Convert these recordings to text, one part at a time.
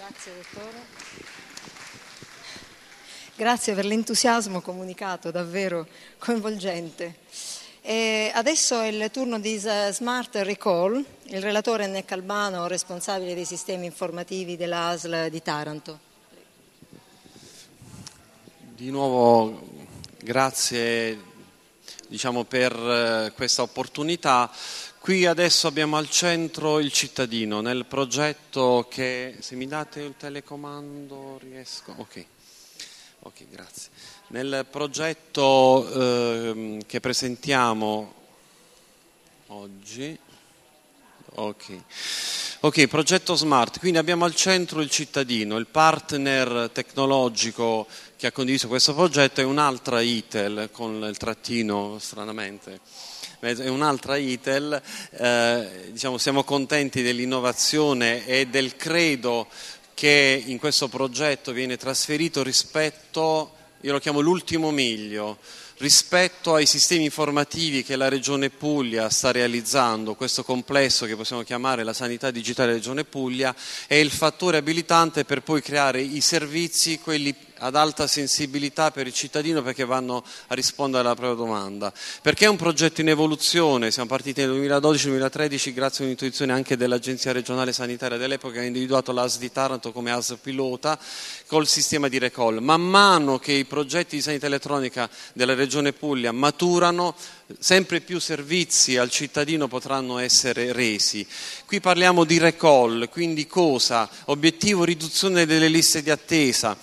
Grazie dottore. Grazie per l'entusiasmo comunicato, davvero coinvolgente. E adesso è il turno di Smart Recall, il relatore Ennecco Albano, responsabile dei sistemi informativi della ASL di Taranto. Di nuovo grazie per questa opportunità. Qui adesso abbiamo al centro il cittadino nel progetto che, se mi date il telecomando riesco, ok, grazie. Nel progetto che presentiamo oggi, progetto Smart, quindi abbiamo al centro il cittadino, il partner tecnologico che ha condiviso questo progetto è un'altra ITEL, con il trattino stranamente. È un'altra ITEL, siamo contenti dell'innovazione e del credo che in questo progetto viene trasferito rispetto, io lo chiamo l'ultimo miglio, rispetto ai sistemi informativi che la Regione Puglia sta realizzando. Questo complesso che possiamo chiamare la sanità digitale Regione Puglia è il fattore abilitante per poi creare i servizi, quelli ad alta sensibilità per il cittadino, perché vanno a rispondere alla propria domanda. Perché è un progetto in evoluzione, siamo partiti nel 2012-2013 grazie a un'intuizione anche dell'Agenzia regionale sanitaria dell'epoca che ha individuato l'ASL di Taranto come ASL pilota col sistema di recall. Man mano che i progetti di sanità elettronica della Regione Puglia maturano, sempre più servizi al cittadino potranno essere resi. Qui parliamo di recall, quindi cosa? Obiettivo riduzione delle liste di attesa,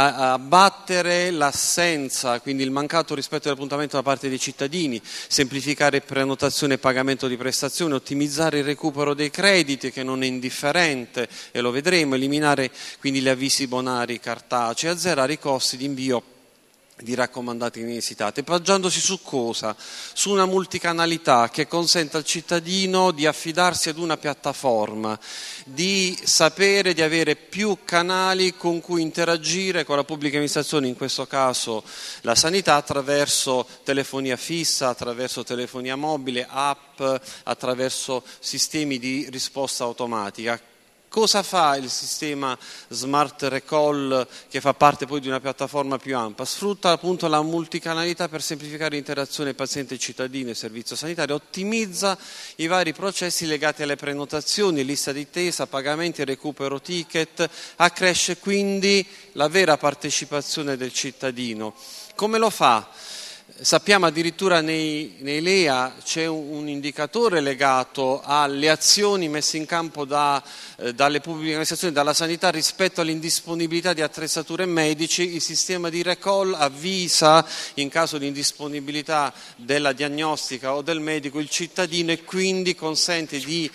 abbattere l'assenza, quindi il mancato rispetto dell'appuntamento da parte dei cittadini, semplificare prenotazione e pagamento di prestazioni, ottimizzare il recupero dei crediti che non è indifferente e lo vedremo, eliminare quindi gli avvisi bonari cartacei, azzerare i costi di invio di raccomandati inesitate, poggiandosi su cosa? Su una multicanalità che consente al cittadino di affidarsi ad una piattaforma, di sapere di avere più canali con cui interagire con la pubblica amministrazione, in questo caso la sanità, attraverso telefonia fissa, attraverso telefonia mobile, app, attraverso sistemi di risposta automatica. Cosa fa il sistema Smart Recall, che fa parte poi di una piattaforma più ampia? Sfrutta appunto la multicanalità per semplificare l'interazione paziente-cittadino e servizio sanitario, ottimizza i vari processi legati alle prenotazioni, lista di attesa, pagamenti e recupero ticket, accresce quindi la vera partecipazione del cittadino. Come lo fa? Sappiamo addirittura nei LEA c'è un indicatore legato alle azioni messe in campo dalle pubbliche amministrazioni, dalla sanità rispetto all'indisponibilità di attrezzature medici. Il sistema di recall avvisa in caso di indisponibilità della diagnostica o del medico il cittadino e quindi consente di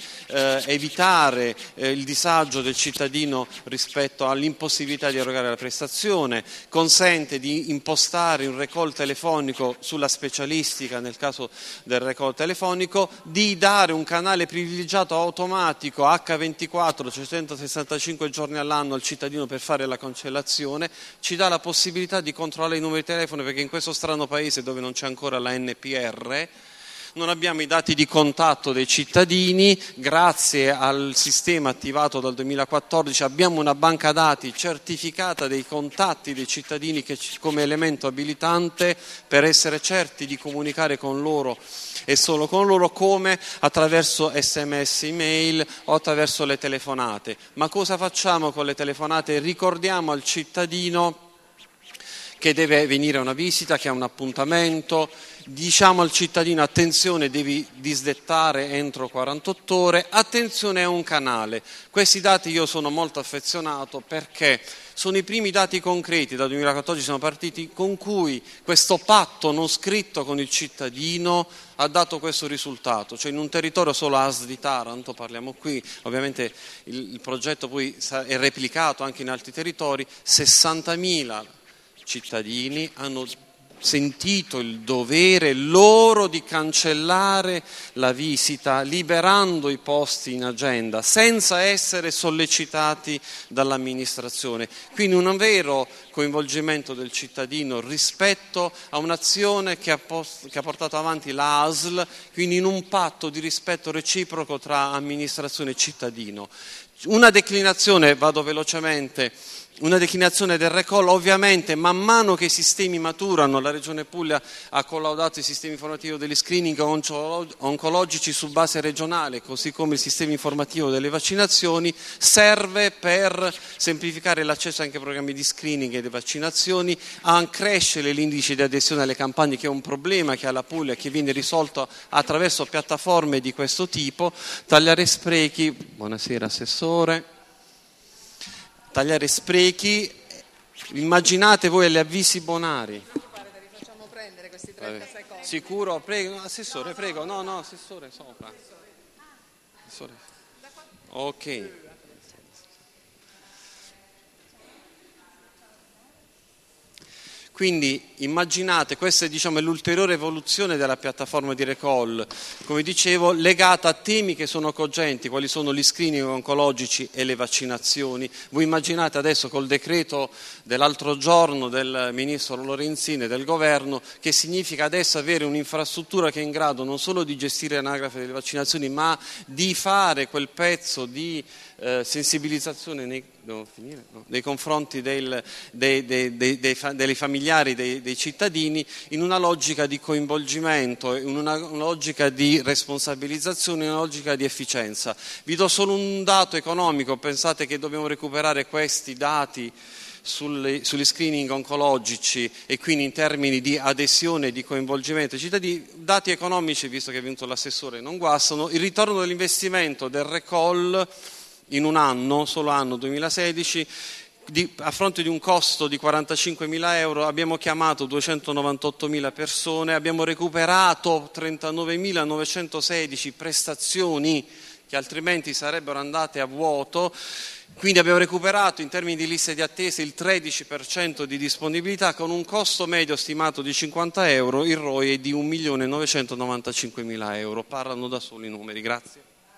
evitare il disagio del cittadino rispetto all'impossibilità di erogare la prestazione, consente di impostare un recall telefonico sulla specialistica nel caso del recall telefonico, di dare un canale privilegiato automatico H24, 365 giorni all'anno al cittadino per fare la cancellazione, ci dà la possibilità di controllare i numeri di telefono, perché in questo strano paese dove non c'è ancora la NPR non abbiamo i dati di contatto dei cittadini. Grazie al sistema attivato dal 2014 abbiamo una banca dati certificata dei contatti dei cittadini come elemento abilitante per essere certi di comunicare con loro e solo con loro, come attraverso SMS, email o attraverso le telefonate. Ma cosa facciamo con le telefonate? Ricordiamo al cittadino che deve venire a una visita, che ha un appuntamento, diciamo al cittadino attenzione, devi disdettare entro 48 ore, attenzione è un canale. Questi dati io sono molto affezionato perché sono i primi dati concreti, dal 2014 siamo partiti, con cui questo patto non scritto con il cittadino ha dato questo risultato, cioè in un territorio solo ASL di Taranto, parliamo qui, ovviamente il progetto poi è replicato anche in altri territori, 60.000 cittadini hanno sentito il dovere loro di cancellare la visita, liberando i posti in agenda, senza essere sollecitati dall'amministrazione. Quindi un vero coinvolgimento del cittadino rispetto a un'azione che ha portato avanti la ASL, quindi in un patto di rispetto reciproco tra amministrazione e cittadino. Una declinazione, vado velocemente, una declinazione del recall, ovviamente man mano che i sistemi maturano, la Regione Puglia ha collaudato il sistema informativo degli screening oncologici su base regionale, così come il sistema informativo delle vaccinazioni, serve per semplificare l'accesso anche ai programmi di screening e di vaccinazioni, a crescere l'indice di adesione alle campagne, che è un problema che ha la Puglia, che viene risolto attraverso piattaforme di questo tipo, tagliare sprechi, buonasera Assessore. Tagliare sprechi, immaginate voi gli avvisi bonari. Facciamo prendere questi 30 secondi. Sicuro? Prego, Assessore, prego. No, Assessore, sopra. Assessore. Ok. Quindi immaginate, questa è l'ulteriore evoluzione della piattaforma di recall, come dicevo, legata a temi che sono cogenti, quali sono gli screening oncologici e le vaccinazioni. Voi immaginate adesso col decreto dell'altro giorno del Ministro Lorenzin e del Governo, che significa adesso avere un'infrastruttura che è in grado non solo di gestire l'anagrafe delle vaccinazioni, ma di fare quel pezzo di sensibilizzazione nei confronti dei familiari dei cittadini, in una logica di coinvolgimento, in una logica di responsabilizzazione, in una logica di efficienza. Vi do solo un dato economico, pensate che dobbiamo recuperare questi dati sugli screening oncologici e quindi in termini di adesione e di coinvolgimento dei cittadini, dati economici, visto che è venuto l'assessore, non guastano. Il ritorno dell'investimento del recall in un anno, solo anno 2016, a fronte di un costo di 45.000 euro, abbiamo chiamato 298.000 persone, abbiamo recuperato 39.916 prestazioni che altrimenti sarebbero andate a vuoto, quindi abbiamo recuperato in termini di liste di attesa il 13% di disponibilità, con un costo medio stimato di 50 euro, il ROI è di 1.995.000 euro, parlano da soli i numeri. Grazie.